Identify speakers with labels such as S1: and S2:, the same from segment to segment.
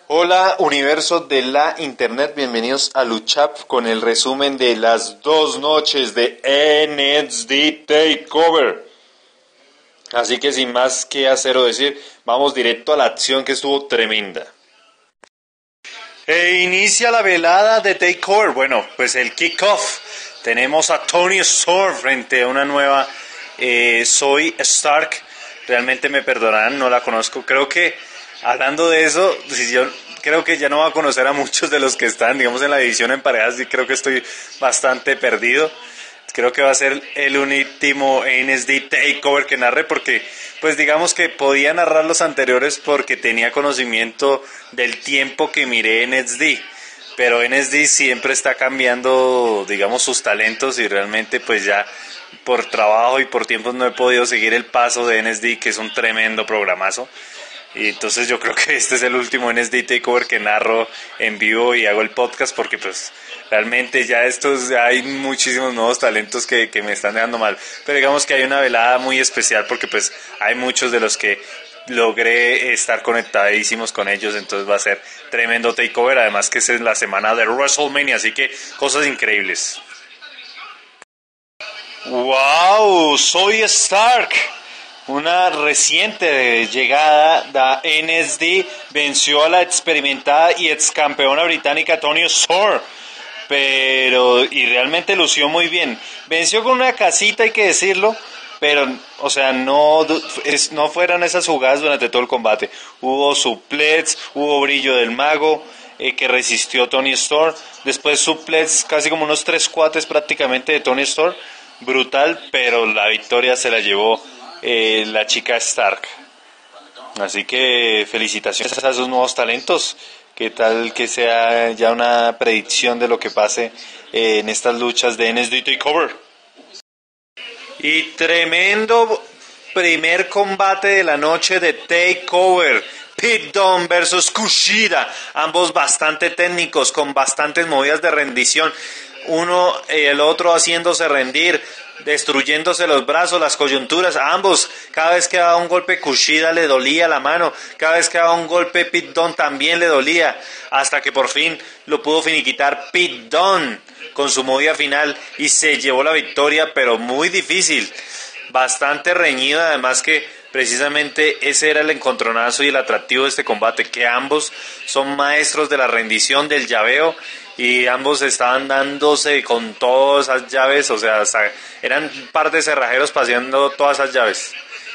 S1: Hola universo de la internet, bienvenidos a Luchap con el resumen de las 2 noches de NXT TakeOver. Así que sin más que hacer o decir, vamos directo a la acción que estuvo tremenda. E inicia la velada de TakeOver, bueno, pues el kickoff. Tenemos a Toni Storm frente a una nueva Zoey Stark. Realmente me perdonarán, no la conozco. Creo que hablando de eso, si yo creo que ya no voy a conocer a muchos de los que están, digamos, en la división en parejas, y creo que estoy bastante perdido. Creo que va a ser el último NXT TakeOver que narre, porque pues digamos que podía narrar los anteriores porque tenía conocimiento del tiempo que miré NXT, pero NXT siempre está cambiando, digamos, sus talentos, y realmente pues ya por trabajo y por tiempos no he podido seguir el paso de NXT, que es un tremendo programazo. Y entonces yo creo que este es el último NXT TakeOver que narro en vivo y hago el podcast, porque pues realmente ya hay muchísimos nuevos talentos que me están dejando mal. Pero digamos que hay una velada muy especial porque pues hay muchos de los que logré estar conectadísimos con ellos, entonces va a ser tremendo TakeOver, además que es la semana de WrestleMania, así que cosas increíbles. ¡Wow! Zoey Stark, una reciente llegada de NXT, venció a la experimentada y ex campeona británica Toni Storm, y realmente lució muy bien. Venció con una casita, hay que decirlo, pero, o sea, no fueron esas jugadas durante todo el combate. Hubo suplex, hubo brillo del mago, que resistió Toni Storm. Después suplex, casi como unos 3 cuates prácticamente de Toni Storm. Brutal, pero la victoria se la llevó la chica Stark. Así que felicitaciones a esos nuevos talentos. ¿Qué tal que sea ya una predicción de lo que pase en estas luchas de NXT TakeOver? Y tremendo primer combate de la noche de TakeOver. Pete Dunne versus Kushida. Ambos bastante técnicos, con bastantes movidas de rendición. Uno y el otro haciéndose rendir, destruyéndose los brazos, las coyunturas, ambos. Cada vez que daba un golpe Kushida le dolía la mano, cada vez que daba un golpe Pete Dunne también le dolía, hasta que por fin lo pudo finiquitar Pete Dunne con su movida final y se llevó la victoria, pero muy difícil, bastante reñido, además que precisamente ese era el encontronazo y el atractivo de este combate, que ambos son maestros de la rendición, del llaveo, y ambos estaban dándose con todas esas llaves, o sea, eran un par de cerrajeros paseando todas esas llaves.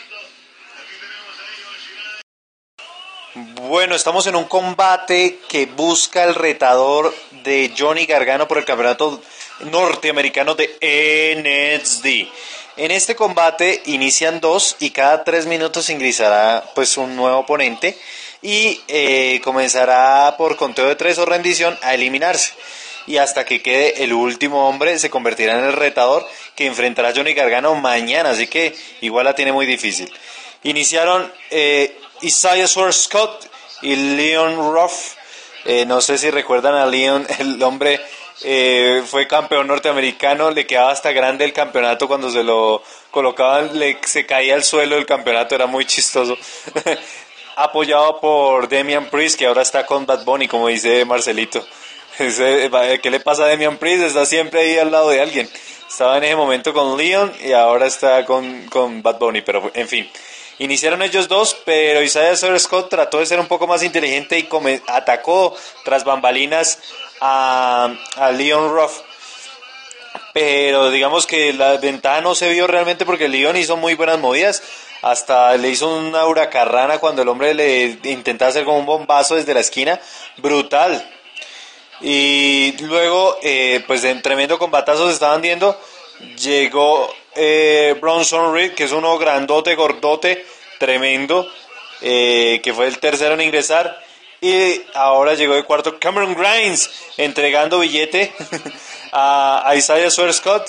S1: Bueno, estamos en un combate que busca el retador de Johnny Gargano por el campeonato norteamericano de NXT. En este combate inician 2 y cada 3 minutos ingresará pues un nuevo oponente y comenzará por conteo de 3 o rendición a eliminarse. Y hasta que quede el último hombre se convertirá en el retador que enfrentará a Johnny Gargano mañana, así que igual la tiene muy difícil. Iniciaron Isaiah Scott y Leon Ruff. No sé si recuerdan a Leon, el hombre fue campeón norteamericano, le quedaba hasta grande el campeonato cuando se lo colocaban, se caía al suelo el campeonato, era muy chistoso. Apoyado por Damian Priest, que ahora está con Bad Bunny, como dice Marcelito. ¿Qué le pasa a Damian Priest? Está siempre ahí al lado de alguien. Estaba en ese momento con Leon y ahora está con Bad Bunny, pero en fin. Iniciaron ellos dos, pero Isaiah Scott trató de ser un poco más inteligente y atacó tras bambalinas a Leon Ruff. Pero digamos que la ventaja no se vio realmente porque Leon hizo muy buenas movidas. Hasta le hizo una huracarrana cuando el hombre le intentaba hacer como un bombazo desde la esquina. Brutal. Y luego, pues en tremendo combatazo se estaban viendo. Llegó Bronson Reed, que es uno grandote, gordote, tremendo, que fue el tercero en ingresar. Y ahora llegó de cuarto Cameron Grimes, entregando billete a Isaiah Scott.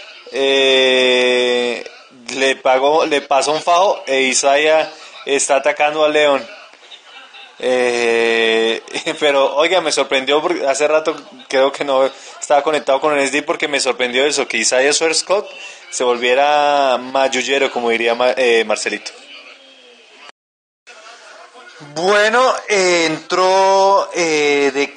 S1: Le pasó un fajo e Isaiah está atacando a Leon. Pero oiga, me sorprendió porque hace rato creo que no estaba conectado con el SD, porque me sorprendió eso, que Isaiah Scott se volviera mayullero, como diría Marcelito. Bueno, entró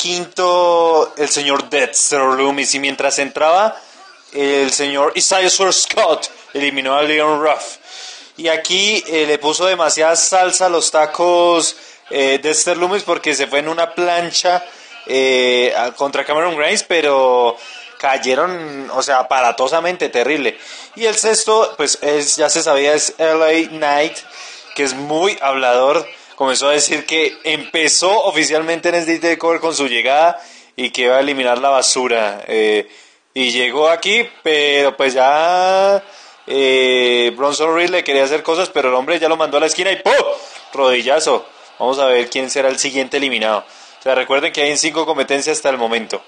S1: quinto el señor Dexter Lumis, y mientras entraba el señor Isaiah Scott eliminó a Leon Ruff. Y aquí le puso demasiada salsa a los tacos Dexter Lumis porque se fue en una plancha contra Cameron Grimes, pero cayeron, o sea, aparatosamente, terrible. Y el sexto, pues ya se sabía, es LA Knight, que es muy hablador. Comenzó a decir que empezó oficialmente en NXT TakeOver con su llegada y que iba a eliminar la basura. Y llegó aquí, pero pues ya Bronson Reed le quería hacer cosas, pero el hombre ya lo mandó a la esquina y ¡pum! Rodillazo. Vamos a ver quién será el siguiente eliminado. O sea, recuerden que hay en 5 competencias hasta el momento.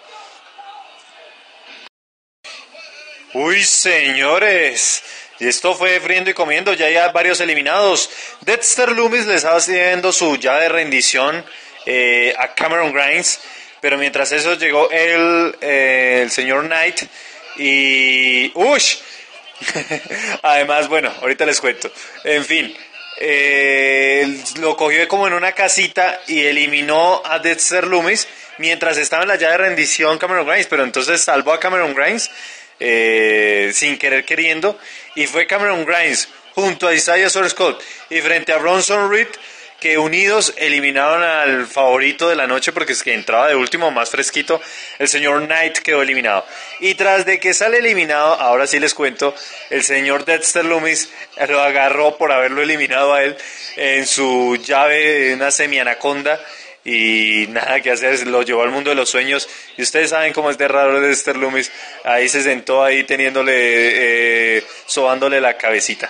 S1: Uy, señores, y esto fue friendo y comiendo, ya hay varios eliminados. Dexter Lumis le estaba haciendo su llave de rendición a Cameron Grimes, pero mientras eso llegó el señor Knight y... ¡Uy! Además, bueno, ahorita les cuento. En fin, lo cogió como en una casita y eliminó a Dexter Lumis mientras estaba en la llave de rendición Cameron Grimes, pero entonces salvó a Cameron Grimes sin querer queriendo, y fue Cameron Grimes junto a Isaiah Scott y frente a Bronson Reed, que unidos eliminaron al favorito de la noche, porque es que entraba de último, más fresquito. El señor Knight quedó eliminado, y tras de que sale eliminado, ahora sí les cuento, el señor Dexter Lumis lo agarró por haberlo eliminado a él en su llave, una semi-anaconda, y nada que hacer, lo llevó al mundo de los sueños. Y ustedes saben cómo es de raro Dexter Lumis. Ahí se sentó ahí teniéndole, sobándole la cabecita.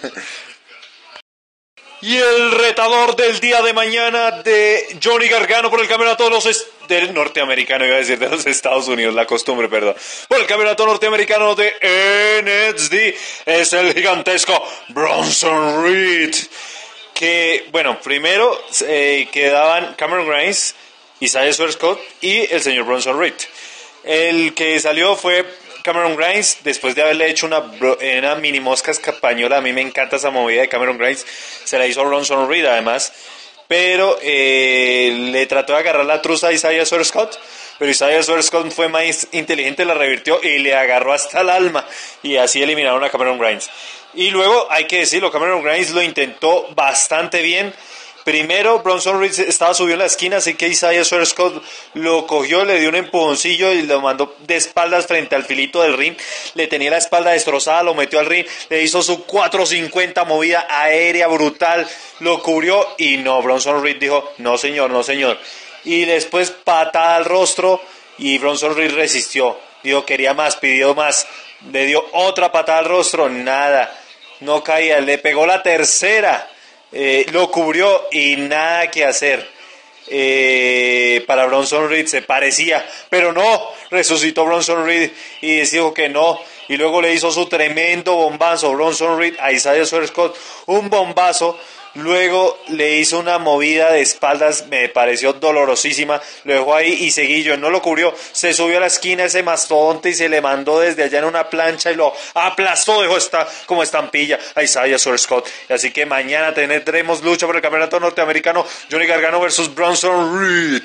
S1: Y el retador del día de mañana de Johnny Gargano por el campeonato del norteamericano, iba a decir de los Estados Unidos, la costumbre, perdón. Por el campeonato norteamericano de NXT es el gigantesco Bronson Reed. Que, bueno, primero quedaban Cameron Grimes, Isaiah Scott y el señor Bronson Reed. El que salió fue Cameron Grimes, después de haberle hecho una mini mosca española. A mí me encanta esa movida de Cameron Grimes. Se la hizo a Bronson Reed, además. Pero le trató de agarrar la truza a Isaiah Scott. Pero Isaiah Scott fue más inteligente, la revirtió y le agarró hasta el alma. Y así eliminaron a Cameron Grimes. Y luego, hay que decirlo, Cameron Grimes lo intentó bastante bien. Primero, Bronson Reed estaba subido en la esquina, así que Isaiah Scott lo cogió, le dio un empujoncillo y lo mandó de espaldas frente al filito del ring. Le tenía la espalda destrozada, lo metió al ring, le hizo su 450 movida aérea brutal, lo cubrió y no, Bronson Reed dijo, no señor, no señor. Y después patada al rostro y Bronson Reed resistió, dijo quería más, pidió más, le dio otra patada al rostro, nada, no caía, le pegó la tercera. Lo cubrió y nada que hacer. Para Bronson Reed se parecía, pero no, resucitó Bronson Reed y dijo que no, y luego le hizo su tremendo bombazo Bronson Reed a Isaiah Scott, un bombazo. Luego le hizo una movida de espaldas, me pareció dolorosísima, lo dejó ahí y seguí yo, no lo cubrió, se subió a la esquina ese mastodonte y se le mandó desde allá en una plancha y lo aplastó, dejó como estampilla a Isaiah Scott. Así que mañana tendremos lucha por el campeonato norteamericano, Johnny Gargano versus Bronson Reed.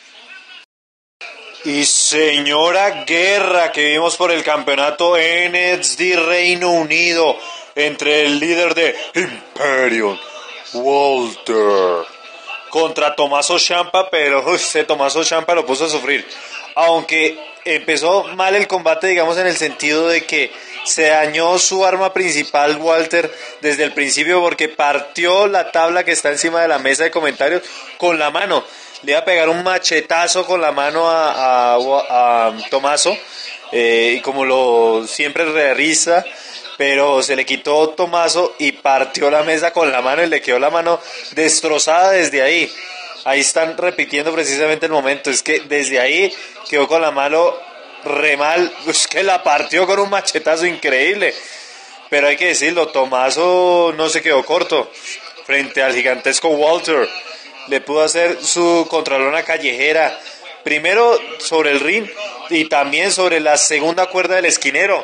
S1: Y señora guerra que vimos por el campeonato NXT Reino Unido entre el líder de Imperium, Walter, contra Tommaso Ciampa, pero ese Tommaso Ciampa lo puso a sufrir. Aunque empezó mal el combate, digamos, en el sentido de que se dañó su arma principal, Walter, desde el principio, porque partió la tabla que está encima de la mesa de comentarios con la mano. Le iba a pegar un machetazo con la mano a Tommaso, y como lo siempre realiza, pero se le quitó Tommaso y partió la mesa con la mano y le quedó la mano destrozada desde ahí. Ahí están repitiendo precisamente el momento, es que desde ahí quedó con la mano re mal, es que la partió con un machetazo increíble. Pero hay que decirlo, Tommaso no se quedó corto frente al gigantesco Walter. Le pudo hacer su contralona callejera, primero sobre el ring y también sobre la segunda cuerda del esquinero.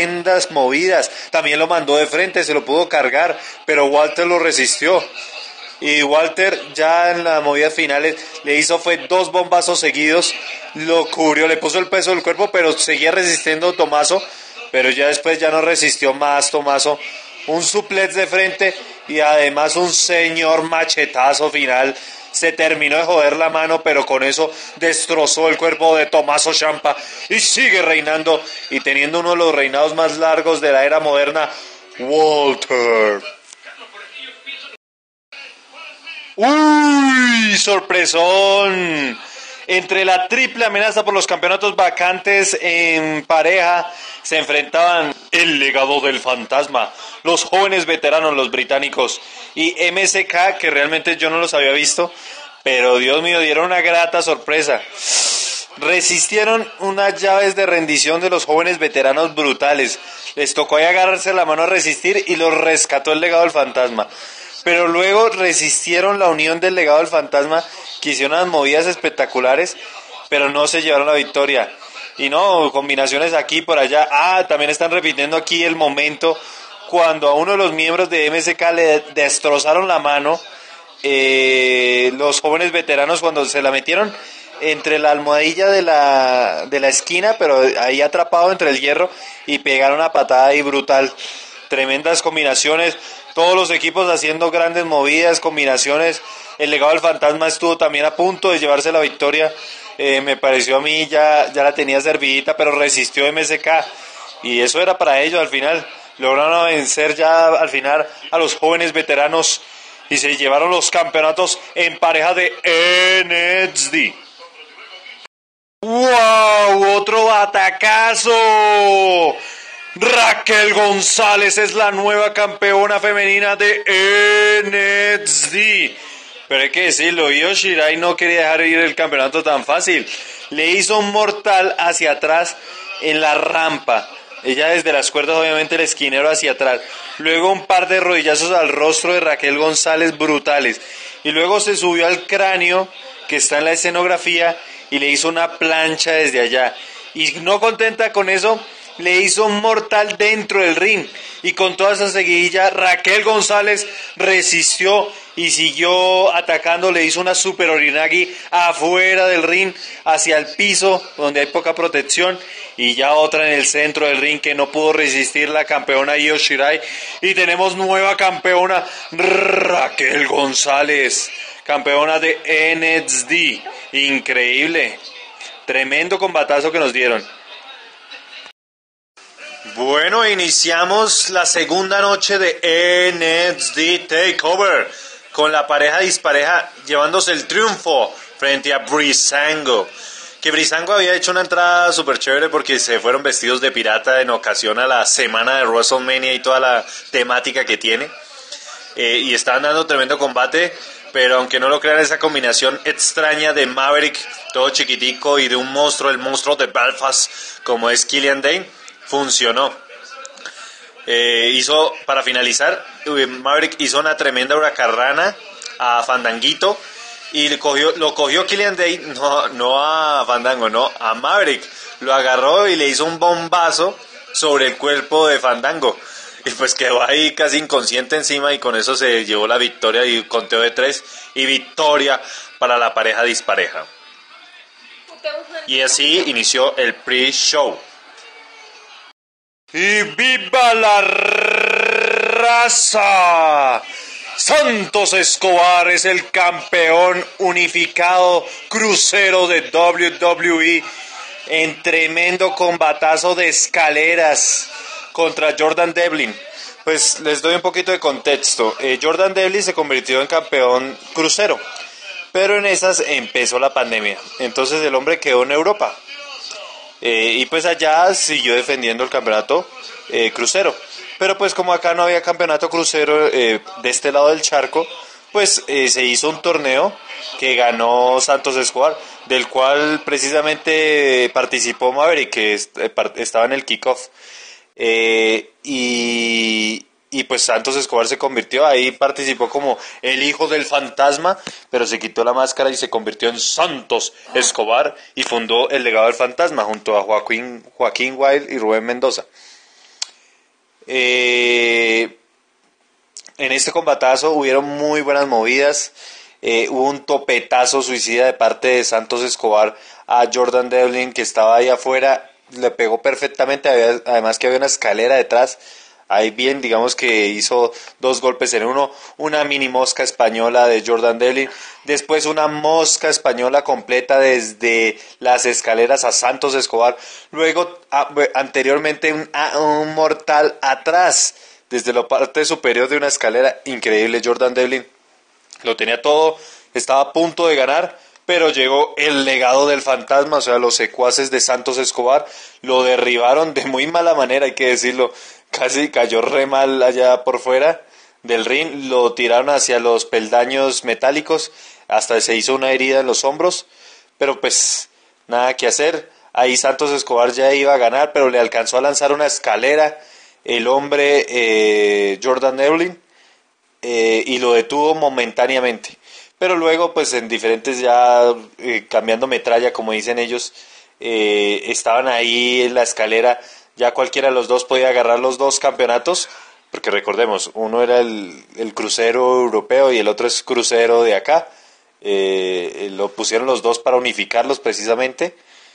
S1: Tremendas movidas. También lo mandó de frente, se lo pudo cargar, pero Walter lo resistió. Y Walter ya en las movidas finales le hizo fue 2 bombazos seguidos, lo cubrió, le puso el peso del cuerpo, pero seguía resistiendo Tommaso, pero ya después ya no resistió más Tommaso. Un suplex de frente y además un señor machetazo final. Se terminó de joder la mano, pero con eso destrozó el cuerpo de Tommaso Ciampa y sigue reinando y teniendo uno de los reinados más largos de la era moderna, Walter. ¡Uy! ¡Sorpresón! Entre la triple amenaza por los campeonatos vacantes en pareja se enfrentaban el legado del fantasma, los jóvenes veteranos, los británicos, y MSK, que realmente yo no los había visto, pero Dios mío, dieron una grata sorpresa. Resistieron unas llaves de rendición de los jóvenes veteranos brutales. Les tocó ahí agarrarse la mano a resistir y los rescató el legado del fantasma. Pero luego resistieron la unión del legado del fantasma, que hicieron unas movidas espectaculares, pero no se llevaron la victoria. Y no, combinaciones aquí y por allá. También están repitiendo aquí el momento cuando a uno de los miembros de MSK le destrozaron la mano, los jóvenes veteranos, cuando se la metieron entre la almohadilla de la esquina, pero ahí atrapado entre el hierro, y pegaron una patada ahí brutal. Tremendas combinaciones, todos los equipos haciendo grandes movidas, combinaciones. El legado del fantasma estuvo también a punto de llevarse la victoria. Me pareció a mí ya la tenía servidita, pero resistió MSK y eso era para ellos al final. Lograron vencer ya al final a los jóvenes veteranos y se llevaron los campeonatos en pareja de NXT. ¡Wow! ¡Otro batacazo! Raquel González es la nueva campeona femenina de NXT. Pero hay que decirlo, Io Shirai no quería dejar ir el campeonato tan fácil. Le hizo un mortal hacia atrás en la rampa. Ella desde las cuerdas, obviamente el esquinero hacia atrás. Luego un par de rodillazos al rostro de Raquel González brutales. Y luego se subió al cráneo que está en la escenografía y le hizo una plancha desde allá. Y no contenta con eso, le hizo un mortal dentro del ring. Y con toda esa seguidilla, Raquel González resistió y siguió atacando. Le hizo una super orinagi afuera del ring, hacia el piso, donde hay poca protección. Y ya otra en el centro del ring que no pudo resistir la campeona Io Shirai. Y tenemos nueva campeona, Raquel González, campeona de NXT. Increíble. Tremendo combatazo que nos dieron. Bueno, iniciamos la segunda noche de NXT TakeOver con la pareja dispareja llevándose el triunfo frente a Breezango. Que Breezango había hecho una entrada súper chévere porque se fueron vestidos de pirata en ocasión a la semana de WrestleMania y toda la temática que tiene. Y estaban dando tremendo combate, pero aunque no lo crean, esa combinación extraña de Maverick, todo chiquitico, y de un monstruo, el monstruo de Belfast, como es Killian Dane, funcionó. Para finalizar, Maverick hizo una tremenda huracarrana a Fandanguito y lo cogió Killian Dane, no a Fandango, no, a Maverick. Lo agarró y le hizo un bombazo sobre el cuerpo de Fandango. Y pues quedó ahí casi inconsciente encima y con eso se llevó la victoria y conteo de 3 y victoria para la pareja dispareja. Y así inició el pre-show. ¡Y viva la raza! Santos Escobar es el campeón unificado crucero de WWE en tremendo combatazo de escaleras contra Jordan Devlin. Pues les doy un poquito de contexto. Jordan Devlin se convirtió en campeón crucero, pero en esas empezó la pandemia. Entonces el hombre quedó en Europa. Y pues allá siguió defendiendo el campeonato crucero. Pero pues como acá no había campeonato crucero de este lado del charco, pues se hizo un torneo que ganó Santos Escobar, del cual precisamente participó Maverick, que estaba en el kickoff. Y pues Santos Escobar se convirtió, ahí participó como el hijo del fantasma, pero se quitó la máscara y se convirtió en Santos Escobar y fundó el legado del fantasma junto a Joaquín Wilde y Rubén Mendoza. en este combatazo hubieron muy buenas movidas. Hubo un topetazo suicida de parte de Santos Escobar a Jordan Devlin, que estaba ahí afuera. Le pegó perfectamente, además que había una escalera detrás. Ahí bien, digamos que hizo 2 golpes en uno, una mini mosca española de Jordan Devlin, después una mosca española completa desde las escaleras a Santos Escobar, luego anteriormente un mortal atrás, desde la parte superior de una escalera, increíble. Jordan Devlin lo tenía todo, estaba a punto de ganar, pero llegó el legado del fantasma, o sea, los secuaces de Santos Escobar lo derribaron de muy mala manera, hay que decirlo. Casi cayó re mal allá por fuera del ring, lo tiraron hacia los peldaños metálicos, hasta se hizo una herida en los hombros, pero pues nada que hacer. Ahí Santos Escobar ya iba a ganar, pero le alcanzó a lanzar una escalera el hombre Jordan Devlin, y lo detuvo momentáneamente. Pero luego, pues en diferentes ya, cambiando metralla, como dicen ellos, estaban ahí en la escalera. Ya cualquiera de los dos podía agarrar los 2 campeonatos, porque recordemos, uno era el crucero europeo y el otro es crucero de acá. Lo pusieron los dos para unificarlos precisamente,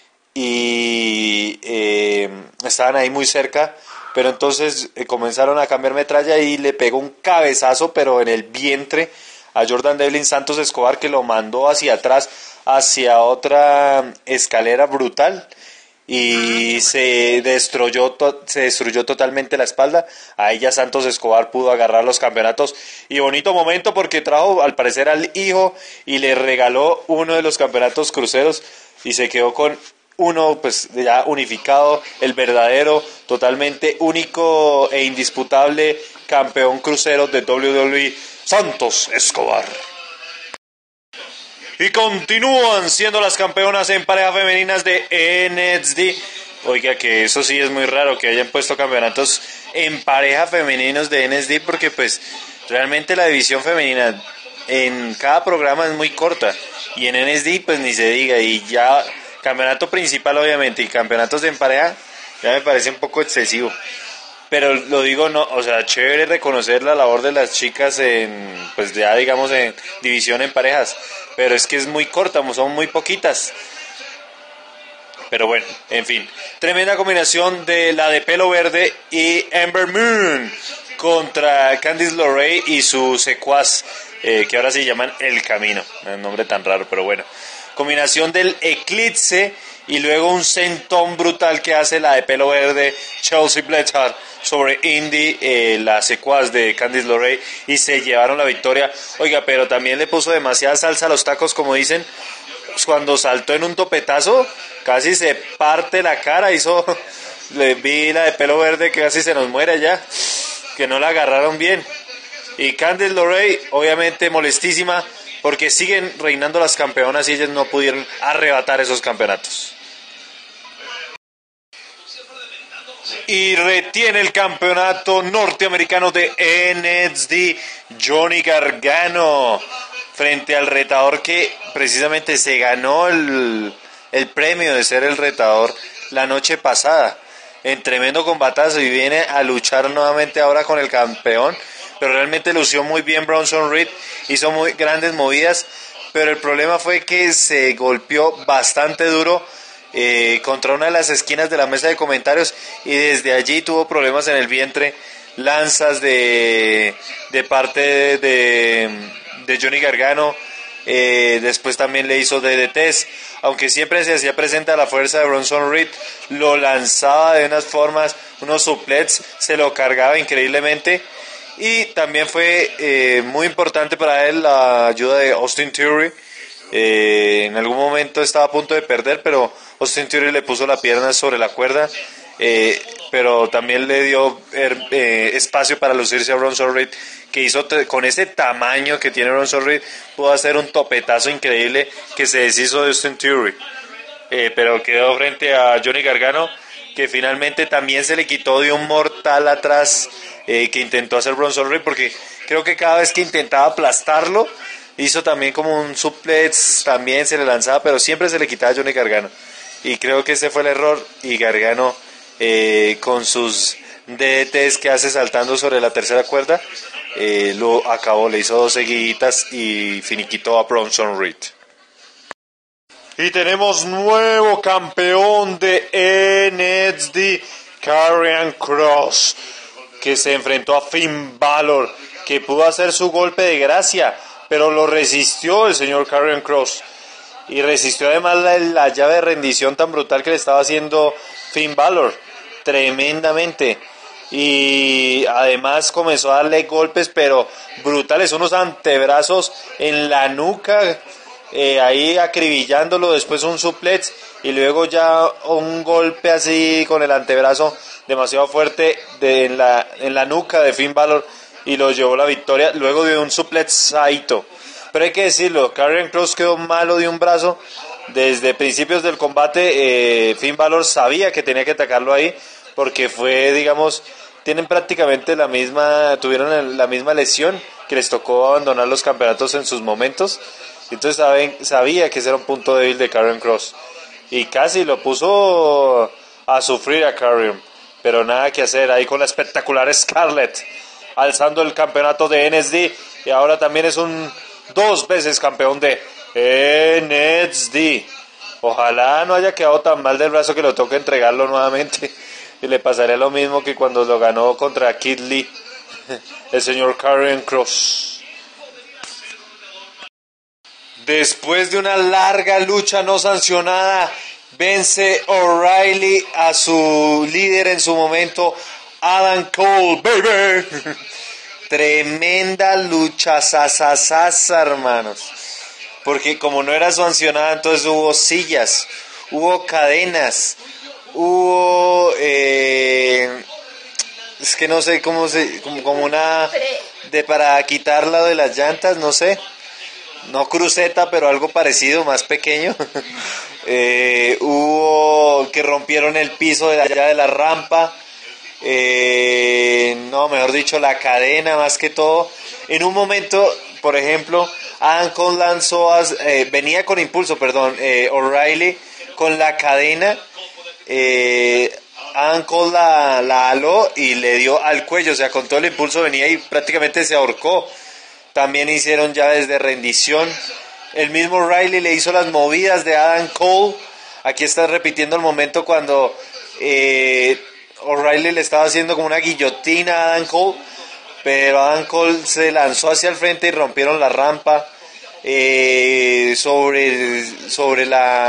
S1: y estaban ahí muy cerca, pero entonces comenzaron a cambiar metralla y le pegó un cabezazo, pero en el vientre, a Jordan Devlin Santos Escobar, que lo mandó hacia atrás, hacia otra escalera brutal, y se destruyó totalmente la espalda. Ahí ya Santos Escobar pudo agarrar los campeonatos, y bonito momento porque trajo al parecer al hijo y le regaló uno de los campeonatos cruceros, y se quedó con uno pues ya unificado, el verdadero, totalmente único e indisputable campeón crucero de WWE, Santos Escobar. Y continúan siendo las campeonas en pareja femeninas de NXT. Oiga, que eso sí es muy raro que hayan puesto campeonatos en pareja femeninos de NXT, porque pues realmente la división femenina en cada programa es muy corta, y en NXT pues ni se diga, y ya campeonato principal obviamente y campeonatos en pareja ya me parece un poco excesivo. Pero lo digo, no, o sea, chévere reconocer la labor de las chicas en, pues ya digamos en división en parejas, pero es que es muy corta, son muy poquitas. Pero bueno, en fin, tremenda combinación de la de pelo verde y Ember Moon contra Candice LeRae y su secuaz, que ahora se llaman El Camino, un nombre tan raro, pero bueno. Combinación del Eclipse y luego un sentón brutal que hace la de pelo verde Chelsea Blanchard sobre Indy, la secuaz de Candice LeRae, y se llevaron la victoria. Oiga, pero también le puso demasiada salsa a los tacos, como dicen. Cuando saltó en un topetazo, casi se parte la cara, le vi la de pelo verde que casi se nos muere ya, que no la agarraron bien. Y Candice LeRae, obviamente molestísima, porque siguen reinando las campeonas y ellas no pudieron arrebatar esos campeonatos. Y retiene el campeonato norteamericano de NXT Johnny Gargano, frente al retador que precisamente se ganó el premio de ser el retador la noche pasada, en tremendo combatazo, y viene a luchar nuevamente ahora con el campeón. Pero realmente lució muy bien Bronson Reed, hizo muy grandes movidas, pero el problema fue que se golpeó bastante duro contra una de las esquinas de la mesa de comentarios, y desde allí tuvo problemas en el vientre, lanzas de parte de Johnny Gargano, después también le hizo DDTs, aunque siempre se hacía presente a la fuerza de Bronson Reed, lo lanzaba de unas formas, unos suplets, se lo cargaba increíblemente. Y también fue muy importante para él la ayuda de Austin Theory. En algún momento estaba a punto de perder, pero Austin Theory le puso la pierna sobre la cuerda, pero también le dio espacio para lucirse a Bronson Reed, que hizo con ese tamaño que tiene Bronson Reed, pudo hacer un topetazo increíble que se deshizo de Austin Theory, pero quedó frente a Johnny Gargano, que finalmente también se le quitó de un mortal atrás que intentó hacer Bronson Reed, porque creo que cada vez que intentaba aplastarlo, hizo también como un suplex, también se le lanzaba, pero siempre se le quitaba a Johnny Gargano, y creo que ese fue el error, y Gargano con sus DDTs que hace saltando sobre la tercera cuerda, lo acabó, le hizo 2 seguiditas y finiquitó a Bronson Reed. Y tenemos nuevo campeón de NXT, Karrion Kross, que se enfrentó a Finn Balor, que pudo hacer su golpe de gracia, pero lo resistió el señor Karrion Kross. Y resistió además la llave de rendición tan brutal que le estaba haciendo Finn Balor, tremendamente. Y además comenzó a darle golpes, pero brutales, unos antebrazos en la nuca, ahí acribillándolo, después un suplex y luego ya un golpe así con el antebrazo demasiado fuerte en la nuca de Finn Balor y lo llevó a la victoria luego de un suplex Saito. Pero hay que decirlo, Karrion Kross quedó malo de un brazo. Desde principios del combate Finn Balor sabía que tenía que atacarlo ahí porque fue, digamos, tuvieron la misma lesión, que les tocó abandonar los campeonatos en sus momentos. Entonces sabía que ese era un punto débil de Karrion Kross y casi lo puso a sufrir a Karrion, pero nada que hacer, ahí con la espectacular Scarlett alzando el campeonato de NXT y ahora también es un 2 veces campeón de NXT. Ojalá no haya quedado tan mal del brazo que lo toque entregarlo nuevamente y le pasaría lo mismo que cuando lo ganó contra Kid Lee, el señor Karrion Kross. Después de una larga lucha no sancionada, vence O'Reilly a su líder en su momento, Adam Cole, baby. Tremenda lucha, sasasasa, hermanos. Porque como no era sancionada, entonces hubo sillas, hubo cadenas, hubo... es que no sé cómo como una... para quitarla de las llantas, no sé. No cruceta, pero algo parecido, más pequeño. Hubo que rompieron el piso de allá de la rampa. No, mejor dicho, la cadena más que todo. En un momento, por ejemplo, Adam Cole venía con impulso, O'Reilly con la cadena. Adam Cole la aló y le dio al cuello, o sea, con todo el impulso venía y prácticamente se ahorcó. También hicieron llaves de rendición. El mismo O'Reilly le hizo las movidas de Adam Cole. Aquí está repitiendo el momento cuando O'Reilly le estaba haciendo como una guillotina a Adam Cole, pero Adam Cole se lanzó hacia el frente y rompieron la rampa sobre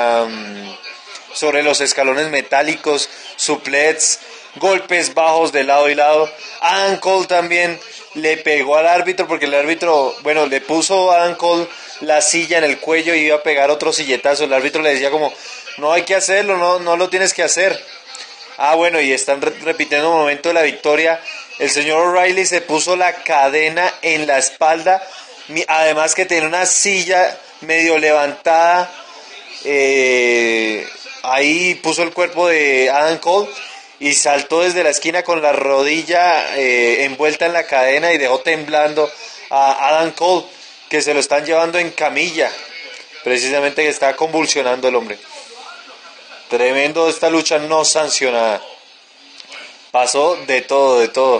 S1: los escalones metálicos, suplex, golpes bajos de lado y lado. Adam Cole también le pegó al árbitro porque el árbitro, le puso a Adam Cole la silla en el cuello y iba a pegar otro silletazo. El árbitro le decía como, no hay que hacerlo, no lo tienes que hacer. Y están repitiendo un momento de la victoria. El señor O'Reilly se puso la cadena en la espalda, además que tenía una silla medio levantada. Ahí puso el cuerpo de Adam Cole y saltó desde la esquina con la rodilla envuelta en la cadena y dejó temblando a Adam Cole, que se lo están llevando en camilla, precisamente que está convulsionando el hombre. Tremendo esta lucha no sancionada. Pasó de todo.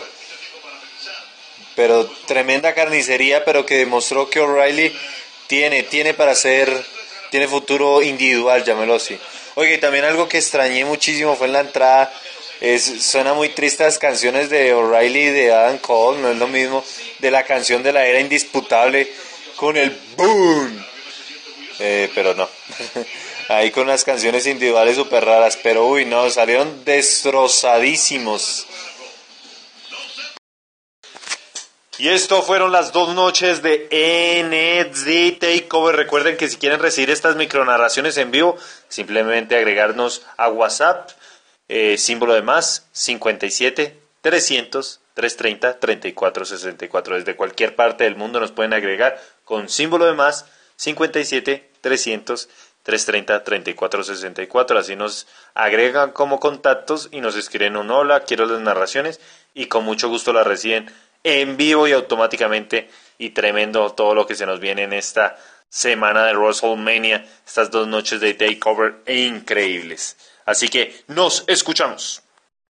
S1: Pero tremenda carnicería, pero que demostró que O'Reilly tiene futuro individual, llámelo así. Oye, y también algo que extrañé muchísimo fue en la entrada. Suena muy triste las canciones de O'Reilly y de Adam Cole, no es lo mismo de la canción de la era indisputable con el boom. Pero no. Ahí con las canciones individuales súper raras, pero salieron destrozadísimos. Y esto fueron las 2 noches de NXT TakeOver. Recuerden que si quieren recibir estas micronarraciones en vivo, simplemente agregarnos a WhatsApp, símbolo de más, 57 300 330 3464. Desde cualquier parte del mundo nos pueden agregar con símbolo de más, 57 300 330 3464. Así nos agregan como contactos y nos escriben un hola, quiero las narraciones, y con mucho gusto las reciben en vivo y automáticamente. Y tremendo todo lo que se nos viene en esta semana de WrestleMania, estas 2 noches de TakeOver increíbles. Así que nos escuchamos.